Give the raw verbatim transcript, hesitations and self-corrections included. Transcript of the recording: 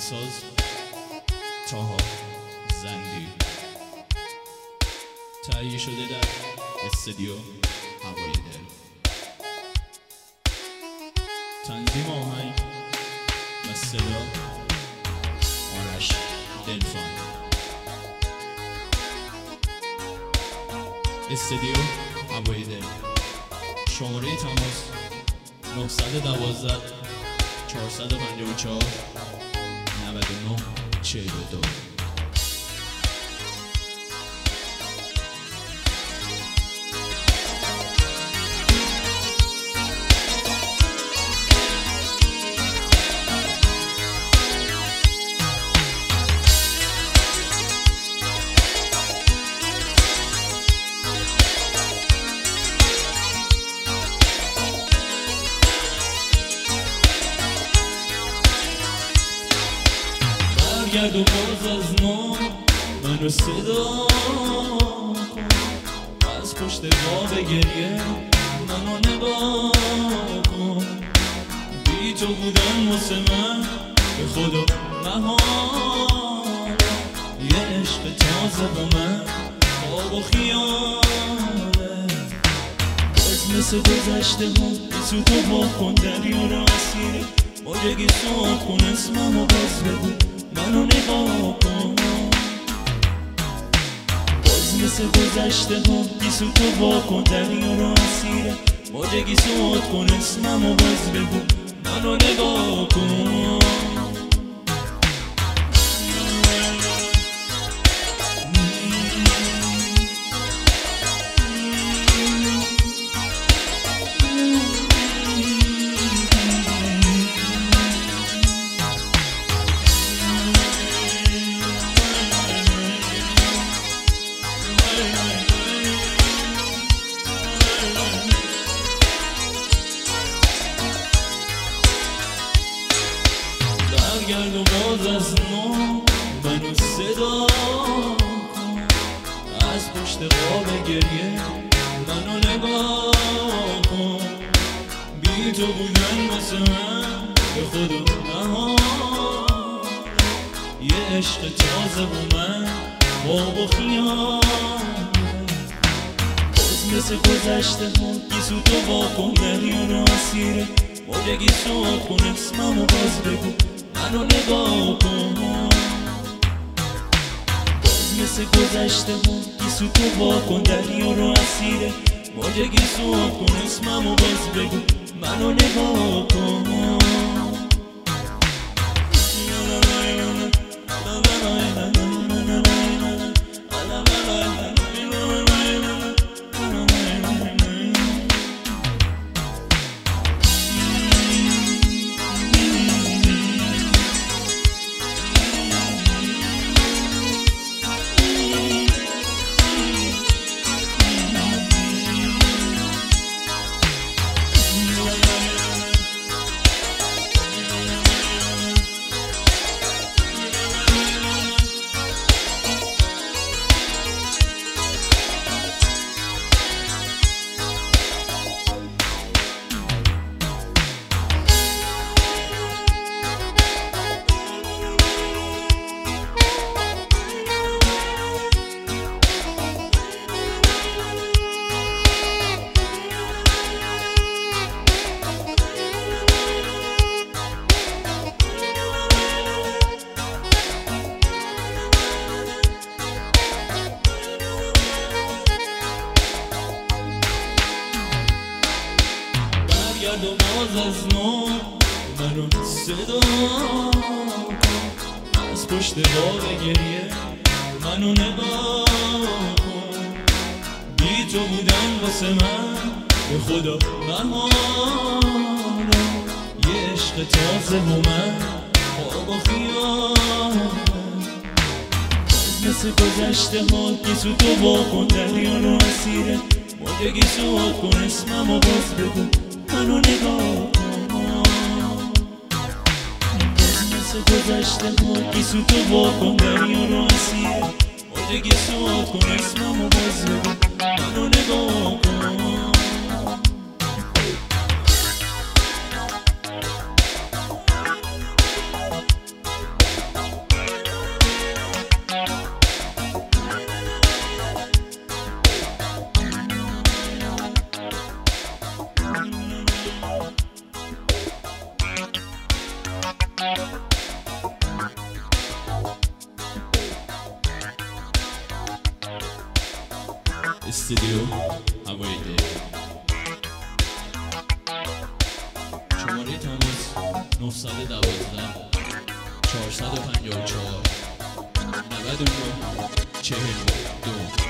آهنگساز طاها زندی، تهیه شده در استودیو هوای دل. تنظیم آهنگ و صدا آرش دلفان. استودیو هوای دل. شماره تماس نه یک دو چهار پنج چهار نود و نه چهل و دو. برگرد و باز از نو منو صدا کن، از پشت باب گریه منو نگاه کن. بی تو بودن واسه من به خدا محاله، یه عشق تازه با من خواب و خیاله. باز مثل گذشته ها بسو تو با کن، دریا رو اسیره موجگی سواد کن. اسممو باز بگو منو نگاه کن. باز مثل گذشته ها بیسو تو با کن، دریا رو اسیره موجگی سواد کن. اسممو باز بگو منو نگاه کن. برگرد و باز از نو منو صدا کن، از پشت قاب گریه منو نگاه کن. بی تو بودن واسه من به خدا محاله، یه عشق تازه با من خواب و خیاله. باز مثل گذشته ها بیسو تو با کن، دریا رو اسیره موجگی سواد کن. اسممو باز بگو منو نگاه کن. باز مثل گذشته ها بیسو تو با کن، دریا رو اسیره موجگی سواد کن. اسممو باز بگو منو نگاه کن. برگرد و باز از نو منو صدا کن، از پشت باب گریه منو نگاه کن. بی تو بودن واسه من به خدا محاله، یه عشق تازه با من خواب و خیاله. باز مثل گذشته ها بیسو تو با کن، دریا رو اسیره موجگی سواد کن. اسممو باز بگو منو نگاه کن. باز مثل گذشته ها بیسو تو با کن، دریا رو اسیره موجگی سواد کن. اسممو باز بگو منو نگاه کن. استودیو هوای دل. شماره تماس نه یک دو چهار پنج چهار نود و نه چهل و دو.